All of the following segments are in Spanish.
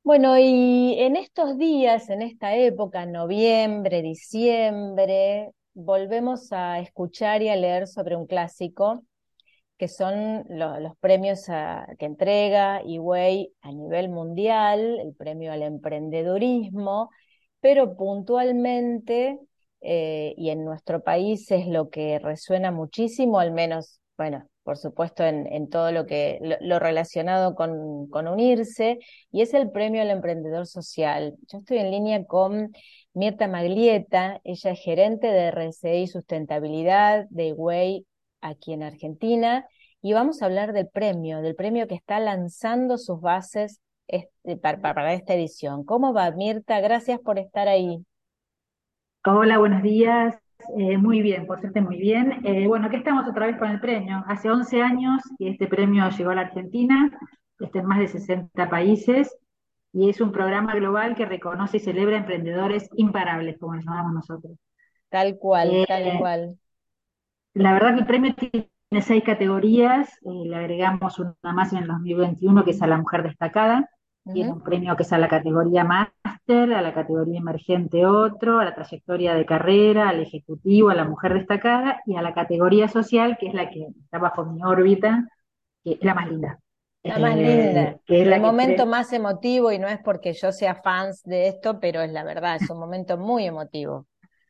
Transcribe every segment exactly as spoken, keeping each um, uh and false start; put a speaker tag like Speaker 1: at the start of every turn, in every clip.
Speaker 1: Bueno, y en estos días, en esta época, noviembre, diciembre, volvemos a escuchar y a leer sobre un clásico, que son lo- los premios a- que entrega Higüey a nivel mundial, el premio al emprendedurismo, pero puntualmente, eh, y en nuestro país es lo que resuena muchísimo, al menos, bueno, por supuesto en, en todo lo que lo, lo relacionado con, con unirse, y es el premio al emprendedor social. Yo estoy en línea con Mirta Maglietta, ella es gerente de R C I y sustentabilidad de Higüey aquí en Argentina, y vamos a hablar del premio, del premio que está lanzando sus bases este, para, para esta edición. ¿Cómo va, Mirta? Gracias por estar ahí.
Speaker 2: Hola, buenos días. Eh, muy bien, por suerte muy bien. Eh, bueno, aquí estamos otra vez con el premio. Hace once años que este premio llegó a la Argentina, está en más de sesenta países y es un programa global que reconoce y celebra emprendedores imparables, como los llamamos nosotros.
Speaker 1: Tal cual, tal
Speaker 2: Eh,
Speaker 1: cual.
Speaker 2: la verdad que el premio tiene seis categorías, eh, le agregamos una más en el dos mil veintiuno que es a la mujer destacada, tiene
Speaker 1: Ujú.
Speaker 2: un premio que es a la categoría máster, a la categoría emergente otro, a la trayectoria de carrera, al ejecutivo, a la mujer destacada y a la categoría social, que es la que está bajo mi órbita, que es la más linda,
Speaker 1: La más linda,
Speaker 2: eh, que es
Speaker 1: el
Speaker 2: la que
Speaker 1: momento
Speaker 2: pre-
Speaker 1: más emotivo, y no es porque yo sea fans de esto, pero es la verdad, es un momento muy emotivo.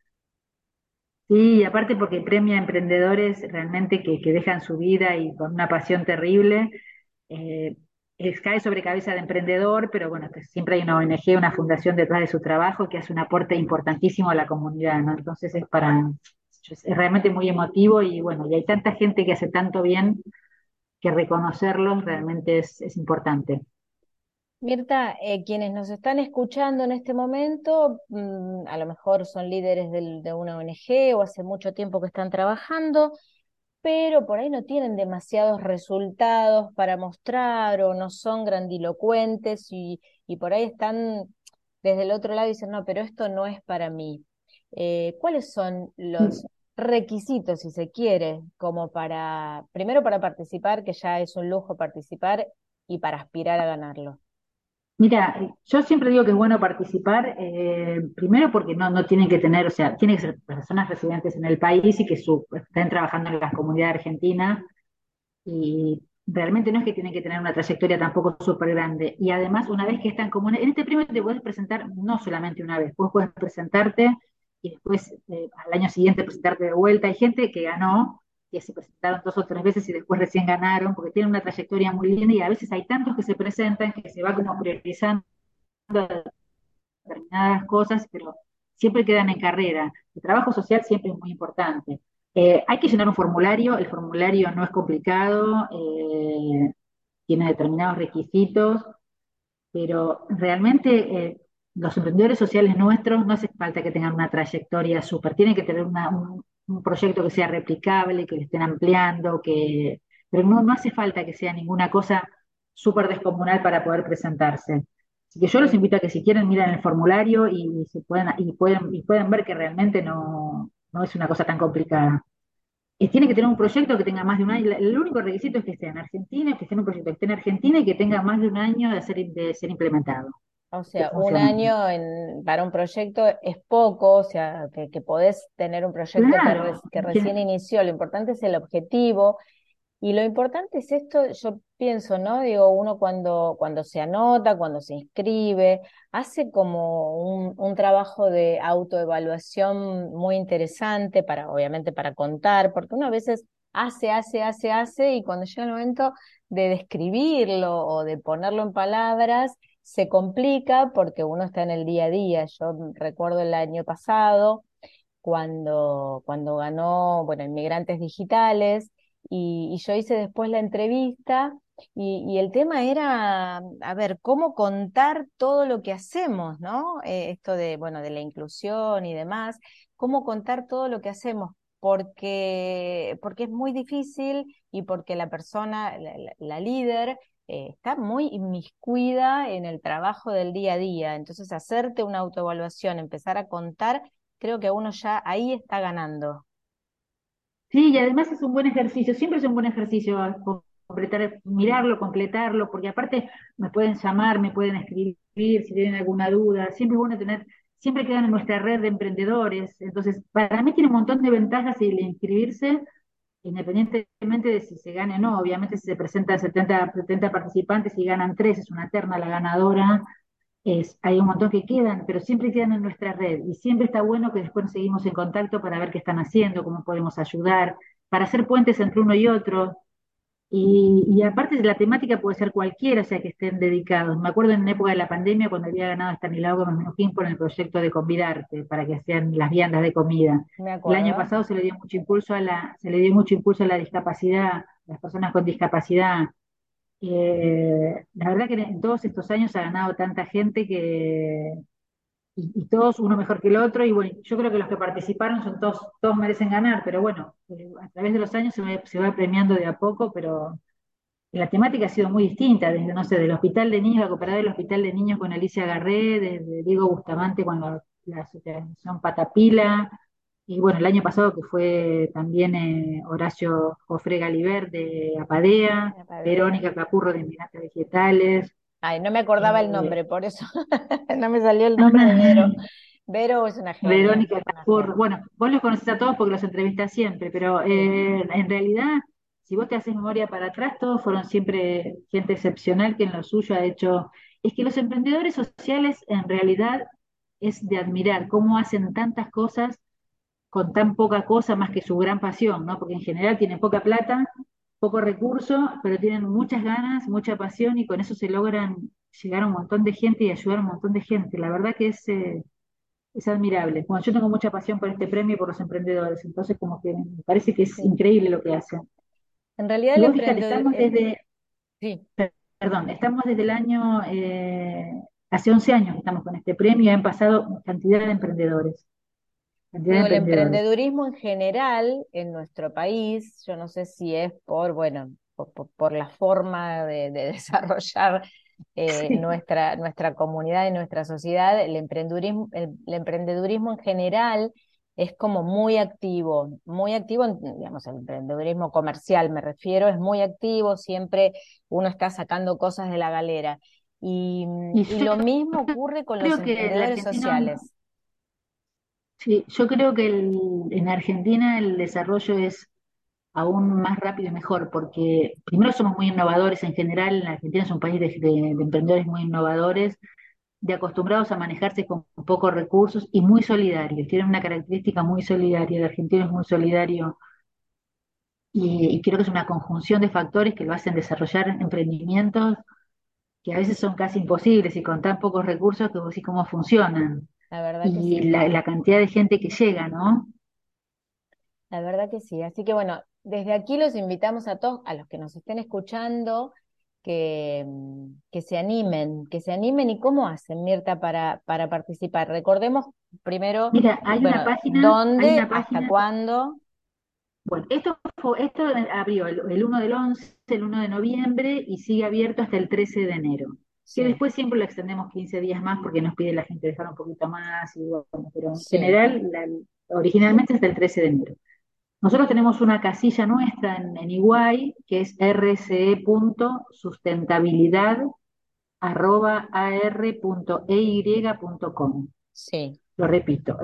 Speaker 2: sí, aparte porque premia a emprendedores realmente que, que dejan su vida y con una pasión terrible. Eh, es- Cae sobre cabeza de emprendedor, pero bueno, que siempre hay una O N G, una fundación detrás de su trabajo que hace un aporte importantísimo a la comunidad, ¿no? Entonces es para, es realmente muy emotivo y bueno, y hay tanta gente que hace tanto bien que reconocerlos realmente es, es importante.
Speaker 1: Mirta, eh, quienes nos están escuchando en este momento, mm, a lo mejor son líderes del- de una O N G o hace mucho tiempo que están trabajando, pero por ahí no tienen demasiados resultados para mostrar o no son grandilocuentes y, y por ahí están desde el otro lado y dicen, no, pero esto no es para mí. Eh, ¿cuáles son los requisitos, si se quiere, como para, primero para participar, que ya es un lujo participar, y para aspirar a ganarlo?
Speaker 2: Mira, yo siempre digo que es bueno participar, eh, primero porque no, no tienen que tener, o sea, tienen que ser personas residentes en el país y que su, estén trabajando en la comunidad argentina y realmente no es que tienen que tener una trayectoria tampoco súper grande. Y además, una vez que están como en este premio te puedes presentar no solamente una vez, vos puedes presentarte y después eh, al año siguiente presentarte de vuelta. Hay gente que ganó, que se presentaron dos o tres veces y después recién ganaron, porque tienen una trayectoria muy linda y a veces hay tantos que se presentan que se va como priorizando determinadas cosas, pero siempre quedan en carrera. El trabajo social siempre es muy importante. Eh, hay que llenar un formulario, el formulario no es complicado, eh, tiene determinados requisitos, pero realmente eh, los emprendedores sociales nuestros no hace falta que tengan una trayectoria súper, tienen que tener una, un, un, proyecto que sea replicable, que lo estén ampliando, que, pero no, no hace falta que sea ninguna cosa súper descomunal para poder presentarse. Así que yo los
Speaker 1: Sí.
Speaker 2: invito a que si quieren miren el formulario y, se pueden, y, pueden, y pueden ver que realmente no, no es una cosa tan complicada. Y tiene que tener un proyecto que tenga más de un año. El único requisito es que esté en Argentina, que esté en un proyecto que esté en Argentina y que tenga más de un año de ser, de ser implementado,
Speaker 1: O
Speaker 2: esté
Speaker 1: sea, un
Speaker 2: funcionando.
Speaker 1: año en, para un proyecto es poco, o sea, que, que podés tener un proyecto que, re-
Speaker 2: Claro,
Speaker 1: que
Speaker 2: que-
Speaker 1: recién inició. Lo importante es el objetivo. Y lo importante es esto, yo pienso, ¿no? Digo, uno cuando, cuando se anota, cuando se inscribe, hace como un, un trabajo de autoevaluación muy interesante para, obviamente, para contar, porque uno a veces hace, hace, hace, hace, y cuando llega el momento de describirlo o de ponerlo en palabras, se complica porque uno está en el día a día. Yo recuerdo el año pasado cuando, cuando ganó, bueno, Inmigrantes Digitales, y, y yo hice después la entrevista, y, y el tema era, a ver, cómo contar todo lo que hacemos, ¿no? Eh, esto de, bueno, de la inclusión y demás, cómo contar todo lo que hacemos, porque, porque es muy difícil y porque la persona, la, la- la líder, eh, está muy inmiscuida en el trabajo del día a día. Entonces, hacerte una autoevaluación, empezar a contar, creo que uno ya ahí está ganando.
Speaker 2: sí, y además es un buen ejercicio, siempre es un buen ejercicio completar, mirarlo, completarlo, porque aparte me pueden llamar, me pueden escribir si tienen alguna duda, siempre es bueno tener, siempre quedan en nuestra red de emprendedores, entonces para mí tiene un montón de ventajas el inscribirse, independientemente de si se gane o no, obviamente si se presentan setenta, setenta participantes y ganan tres, es una terna la ganadora, es, hay un montón que quedan, pero siempre quedan en nuestra red y siempre está bueno que después seguimos en contacto para ver qué están haciendo, cómo podemos ayudar, para hacer puentes entre uno y otro. Y, y aparte la temática puede ser cualquiera, o sea, que estén dedicados. Me acuerdo en época de la pandemia cuando había ganado Estanislao Gómez Menujín por el proyecto de Convidarte, para que hacían las viandas de comida.
Speaker 1: me
Speaker 2: El año
Speaker 1: acuerdo.
Speaker 2: pasado se le dio mucho impulso a la, se le dio mucho impulso a la discapacidad, las personas con discapacidad. Eh, la verdad que en todos estos años ha ganado tanta gente que, y, y todos uno mejor que el otro, y bueno, yo creo que los que participaron son todos, todos merecen ganar, pero bueno, eh, a través de los años se va, se va premiando de a poco, pero la temática ha sido muy distinta, desde, no sé, del Hospital de Niños, la cooperada del Hospital de Niños con Alicia Garré, desde Diego Bustamante con la, la asociación Patapila, y bueno, el año pasado que fue también eh, Horacio Jofre Galiber de Apadea,
Speaker 1: Me padea.
Speaker 2: Verónica Capurro de Mirata Vegetales.
Speaker 1: Ay, no me acordaba el
Speaker 2: eh,
Speaker 1: nombre, por eso no me salió el nombre de Vero. Vero es una genia,
Speaker 2: Verónica
Speaker 1: una
Speaker 2: Capurro,
Speaker 1: genia.
Speaker 2: bueno, vos los conocés a todos porque los entrevistas siempre, pero
Speaker 1: Sí,
Speaker 2: eh, en realidad, si vos te haces memoria para atrás, todos fueron siempre gente excepcional que en lo suyo ha hecho. Es que los emprendedores sociales en realidad es de admirar cómo hacen tantas cosas con tan poca cosa más que su gran pasión, ¿no? Porque en general tienen poca plata, poco recurso, pero tienen muchas ganas, mucha pasión y con eso se logran llegar a un montón de gente y ayudar a un montón de gente. La verdad que es... eh, es admirable. Bueno, yo tengo mucha pasión por este premio y por los emprendedores, entonces como que me parece que es
Speaker 1: sí.
Speaker 2: increíble lo que hacen.
Speaker 1: En realidad
Speaker 2: Y
Speaker 1: el
Speaker 2: vos fíjate,
Speaker 1: emprendedor,
Speaker 2: estamos
Speaker 1: el-
Speaker 2: desde,
Speaker 1: sí,
Speaker 2: perdón, estamos desde el año, eh, hace once años que estamos con este premio y han pasado cantidad de emprendedores, cantidad de
Speaker 1: digo, el
Speaker 2: emprendedores.
Speaker 1: emprendedurismo en general en nuestro país, yo no sé si es por, bueno, por, por- por la forma de, de desarrollar eh,
Speaker 2: Sí.
Speaker 1: nuestra, nuestra comunidad y nuestra sociedad, el emprendedurismo, el, el emprendedurismo en general es como muy activo, muy activo, en- digamos, el emprendedurismo comercial me refiero, es muy activo, siempre uno está sacando cosas de la galera. Y,
Speaker 2: Y
Speaker 1: y
Speaker 2: yo
Speaker 1: lo mismo ocurre con los
Speaker 2: creo que el
Speaker 1: emprendedores
Speaker 2: argentino,
Speaker 1: sociales.
Speaker 2: sí, yo creo que el- en Argentina el desarrollo es aún más rápido y mejor, porque primero somos muy innovadores en general, la Argentina es un país de, de- de emprendedores muy innovadores, de acostumbrados a manejarse con pocos recursos y muy solidarios, tienen una característica muy solidaria, el argentino es muy solidario y, y creo que es una conjunción de factores que lo hacen desarrollar emprendimientos que a veces son casi imposibles y con tan pocos recursos que vos decís cómo funcionan
Speaker 1: La verdad que
Speaker 2: y
Speaker 1: sí.
Speaker 2: la, la cantidad de gente que llega, ¿no?
Speaker 1: La verdad que sí. Así que bueno, desde aquí los invitamos a todos, a los que nos estén escuchando, que, mm, que se animen, que se animen. ¿Y cómo hacen, Mirta, para, para participar? Recordemos primero,
Speaker 2: Mira, hay una
Speaker 1: bueno,
Speaker 2: página, hay
Speaker 1: dónde,
Speaker 2: una
Speaker 1: hasta
Speaker 2: página.
Speaker 1: cuándo.
Speaker 2: Bueno, esto, fue- esto abrió el, el uno del once, el uno de noviembre y sigue abierto hasta el trece de enero. Que
Speaker 1: Sí,
Speaker 2: después siempre lo extendemos quince días más porque nos pide la gente dejar un poquito más, y bueno, pero en
Speaker 1: sí,
Speaker 2: general, la- originalmente hasta el trece de enero. Nosotros tenemos una casilla nuestra en, en Iguay que es rce.sustentabilidad.ar.ey.com.
Speaker 1: sí,
Speaker 2: Lo repito,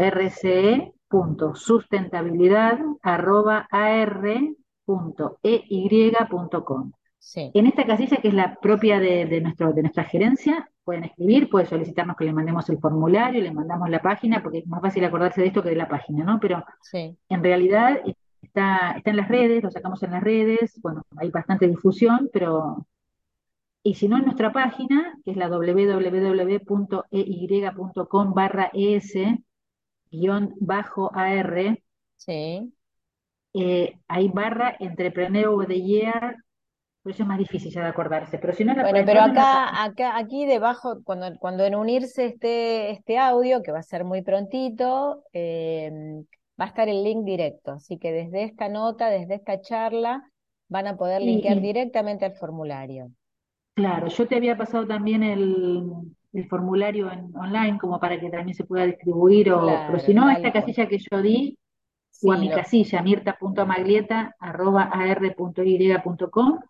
Speaker 2: rce.sustentabilidad.ar.ey.com.
Speaker 1: sí.
Speaker 2: En esta casilla, que es la propia de, de, nuestro, de nuestra gerencia, pueden escribir, pueden solicitarnos que le mandemos el formulario, le mandamos la página, porque es más fácil acordarse de esto que de la página, ¿no? Pero
Speaker 1: Sí.
Speaker 2: en realidad está, está en las redes, lo sacamos en las redes, bueno, hay bastante difusión, pero y si no, en nuestra página, que es la www.ey.com barra es guión bajo AR,
Speaker 1: Sí.
Speaker 2: eh, hay barra Entrepreneur of the Year, por eso es más difícil ya de acordarse, pero si no, la,
Speaker 1: Bueno, pero
Speaker 2: entrando en la
Speaker 1: acá,
Speaker 2: página,
Speaker 1: acá, aquí debajo, cuando, cuando en unirse este, este audio, que va a ser muy prontito, eh, va a estar el link directo. Así que desde esta nota, desde esta charla, van a poder
Speaker 2: y,
Speaker 1: linkear
Speaker 2: y,
Speaker 1: directamente al formulario.
Speaker 2: claro, yo te había pasado también el, el formulario en, online como para que también se pueda distribuir, o, pero si
Speaker 1: Claro,
Speaker 2: no, a
Speaker 1: tal
Speaker 2: esta
Speaker 1: cual.
Speaker 2: casilla que yo di, o a
Speaker 1: Sí,
Speaker 2: mi
Speaker 1: lo,
Speaker 2: casilla, mirta.maglieta.ar.y.com,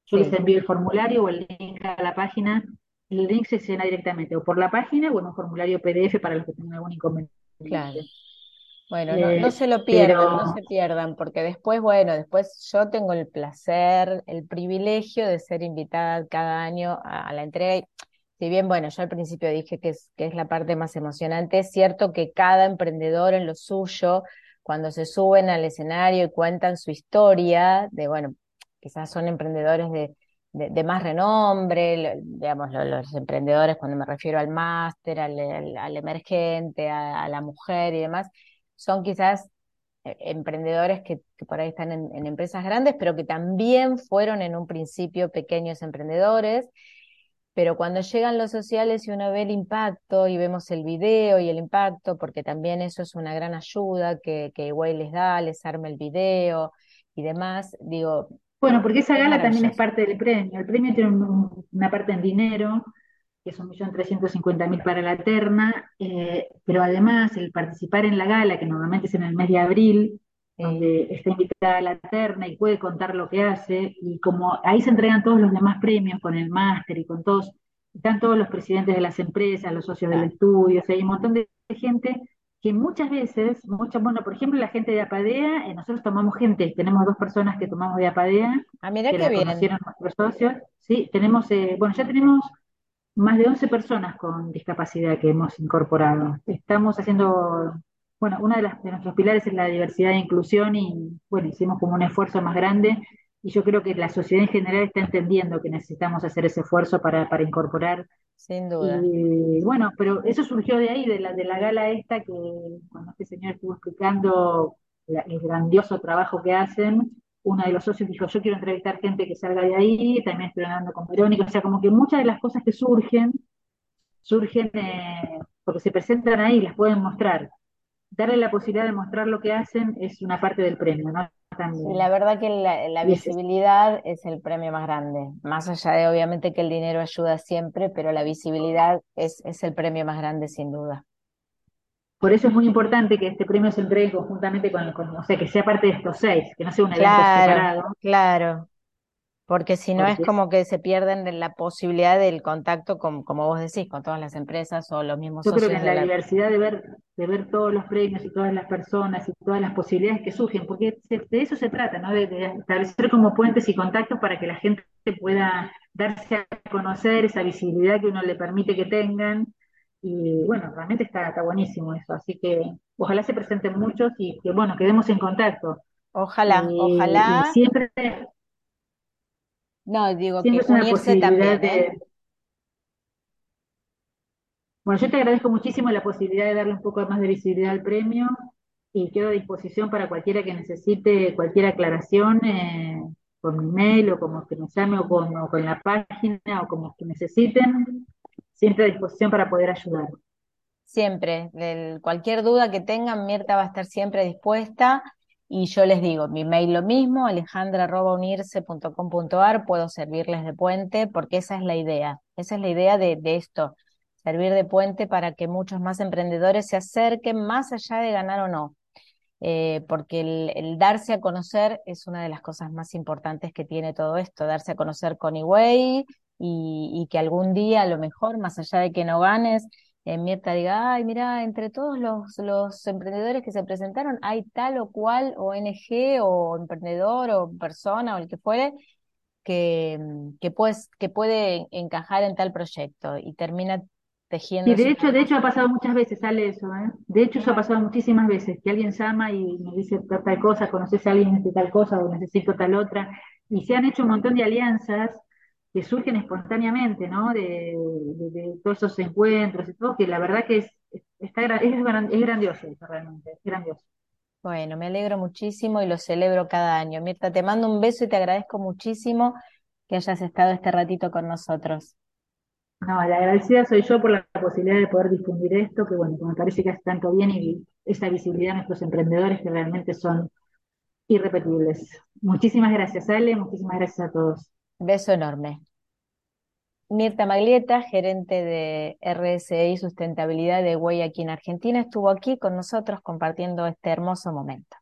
Speaker 2: Yo les
Speaker 1: sí,
Speaker 2: envío el formulario o el link a la página. El link se llena directamente o por la página o en un formulario P D F para los que tengan algún
Speaker 1: claro.
Speaker 2: inconveniente.
Speaker 1: Bueno, no, no
Speaker 2: Eh,
Speaker 1: se lo pierdan, no
Speaker 2: pero
Speaker 1: se pierdan, porque después, bueno, después yo tengo el placer, el privilegio de ser invitada cada año a, a la entrega. Y si bien, bueno, yo al principio dije que es, que es la parte más emocionante, es cierto que cada emprendedor en lo suyo, cuando se suben al escenario y cuentan su historia, de, bueno, quizás son emprendedores de, de, de más renombre, lo- digamos, lo- los emprendedores, cuando me refiero al máster, al, al, al emergente, a a la mujer y demás son quizás eh, emprendedores que, que por ahí están en, en empresas grandes, pero que también fueron en un principio pequeños emprendedores, pero cuando llegan los sociales y uno ve el impacto y vemos el video y el impacto, porque también eso es una gran ayuda que, que igual les da, les arma el video y demás, digo,
Speaker 2: bueno, porque esa
Speaker 1: es
Speaker 2: gala también es
Speaker 1: maravilloso.
Speaker 2: parte del premio. El premio tiene un- una parte en dinero, que es un millón trescientos cincuenta mil para la terna, eh, pero además el participar en la gala, que normalmente es en el mes de abril,
Speaker 1: Sí.
Speaker 2: donde está invitada la terna y puede contar lo que hace, y como ahí se entregan todos los demás premios con el máster y con todos, están todos los presidentes de las empresas, los socios del
Speaker 1: Claro.
Speaker 2: estudio, o sea, hay un montón de gente que muchas veces, muchas, bueno, por ejemplo, la gente de Apadea, eh, nosotros tomamos gente, tenemos dos personas que tomamos de Apadea,
Speaker 1: Ah, mira
Speaker 2: que
Speaker 1: qué
Speaker 2: la
Speaker 1: bien.
Speaker 2: conocieron nuestros socios, sí, tenemos, eh, bueno, ya tenemos más de once personas con discapacidad que hemos incorporado. Estamos haciendo, bueno, uno de, las, de nuestros pilares es la diversidad e inclusión y, bueno, hicimos como un esfuerzo más grande y yo creo que la sociedad en general está entendiendo que necesitamos hacer ese esfuerzo para, para incorporar.
Speaker 1: Sin duda.
Speaker 2: Y bueno, pero eso surgió de ahí, de la, de la gala esta, que cuando este señor estuvo explicando la- el grandioso trabajo que hacen, uno de los socios dijo, yo quiero entrevistar gente que salga de ahí, también estoy hablando con Verónica, o sea, como que muchas de las cosas que surgen, surgen eh, porque se presentan ahí, las pueden mostrar. Darle la posibilidad de mostrar lo que hacen es una parte del premio, ¿no?
Speaker 1: Sí, la
Speaker 2: También.
Speaker 1: verdad que la, la
Speaker 2: Y es,
Speaker 1: visibilidad es el premio más grande, más allá de obviamente que el dinero ayuda siempre, pero la visibilidad es, es el premio más grande sin duda.
Speaker 2: por eso es muy importante que este premio se entregue conjuntamente con, con, o sea, que sea parte de estos seis, que no sea un evento
Speaker 1: Claro,
Speaker 2: separado,
Speaker 1: claro, porque si no es
Speaker 2: porque es,
Speaker 1: como que se pierden de la posibilidad del contacto con, como vos decís, con todas las empresas o los mismos
Speaker 2: yo creo que
Speaker 1: socios
Speaker 2: en
Speaker 1: de
Speaker 2: la
Speaker 1: la...
Speaker 2: diversidad de ver, de ver todos los premios y todas las personas y todas las posibilidades que surgen, porque se- de eso se trata, ¿no? De, de establecer como puentes y contactos para que la gente pueda darse a conocer esa visibilidad que uno le permite que tengan. Y bueno, realmente está, está buenísimo eso, así que ojalá se presenten muchos y que bueno, quedemos en contacto.
Speaker 1: Ojalá,
Speaker 2: Y, y
Speaker 1: ojalá,
Speaker 2: siempre,
Speaker 1: no, digo que
Speaker 2: siempre es una
Speaker 1: unirse
Speaker 2: posibilidad
Speaker 1: también, ¿eh?
Speaker 2: de, bueno, yo te agradezco muchísimo la posibilidad de darle un poco más de visibilidad al premio y quedo a disposición para cualquiera que necesite cualquier aclaración eh, por mi mail o como que me llame o con, o con la página o como que necesiten, siempre a disposición para poder ayudar.
Speaker 1: Siempre, del- cualquier duda que tengan, Mirta va a estar siempre dispuesta. Y yo les digo, mi mail lo mismo, alejandra arroba unirse punto com punto ar, puedo servirles de puente, porque esa es la idea, esa es la idea de, de esto, servir de puente para que muchos más emprendedores se acerquen más allá de ganar o no. Eh, porque el, el darse a conocer es una de las cosas más importantes que tiene todo esto, darse a conocer con eWay y, y que algún día a lo mejor, más allá de que no ganes, eh, Mirta diga, ay, mira, entre todos los, los emprendedores que se presentaron hay tal o cual O N G o emprendedor o persona o el que fuere que, que, puedes, que puede encajar en tal proyecto y termina
Speaker 2: Sí,
Speaker 1: tejiéndose
Speaker 2: de
Speaker 1: una
Speaker 2: hecho, de hecho ha
Speaker 1: hermosa.
Speaker 2: pasado muchas veces, sale eso, ¿eh? De hecho, eso ha
Speaker 1: Bueno,
Speaker 2: pasado muchísimas veces, que alguien llama y me dice tal, tal cosa, conoces a alguien de tal cosa o necesito tal otra, y se han hecho un montón de alianzas que surgen espontáneamente, ¿no? De, de- de todos esos encuentros y todo, que la verdad que es, está, gra- es, gran- es grandioso eso, realmente, es grandioso.
Speaker 1: bueno, me alegro muchísimo y lo celebro cada año. Mirta, te mando un beso y te agradezco muchísimo que hayas estado este ratito con nosotros.
Speaker 2: No, la agradecida soy yo por la posibilidad de poder difundir esto, que bueno, que me parece que hace tanto bien y esa visibilidad a nuestros emprendedores que realmente son irrepetibles. Muchísimas gracias, Ale, muchísimas gracias a todos.
Speaker 1: Beso enorme. Mirta Maglieta, gerente de R S I Sustentabilidad de Huey aquí en Argentina, estuvo aquí con nosotros compartiendo este hermoso momento.